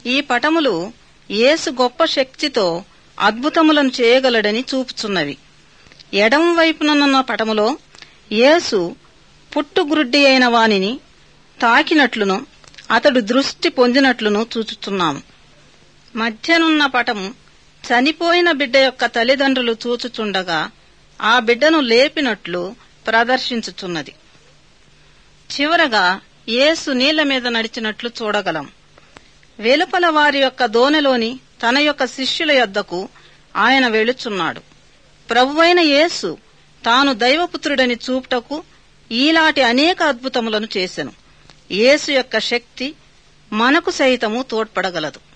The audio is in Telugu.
ఈ పటములు యేసు గొప్ప శక్తితో అద్భుతములను చేయగలడని చూపుచున్నవి. ఎడమ వైపుననున్న పటములో యేసు పుట్టుగ్రుడ్డి అయిన వానిని తాకినట్లును అతడు దృష్టి పొందినట్లును చూచుచున్నాము. మధ్యనున్న పటము చనిపోయిన బిడ్డ యొక్క తల్లిదండ్రులు చూచుచుండగా ఆ బిడ్డను లేపినట్లు ప్రదర్శించుచున్నది. చివరగా యేసు నీళ్ల మీద నడిచినట్లు చూడగలం. వెలుపల వారి యొక్క దోణిలోని తన యొక్క శిష్యుల యొద్దకు ఆయన వెళుచున్నాడు. ప్రభువైన యేసు తాను దైవపుత్రుడని చూపుటకు ఈలాంటి అనేక అద్భుతములను చేసెను. యేసు యొక్క శక్తి మనకు సైతము తోడ్పడగలదు.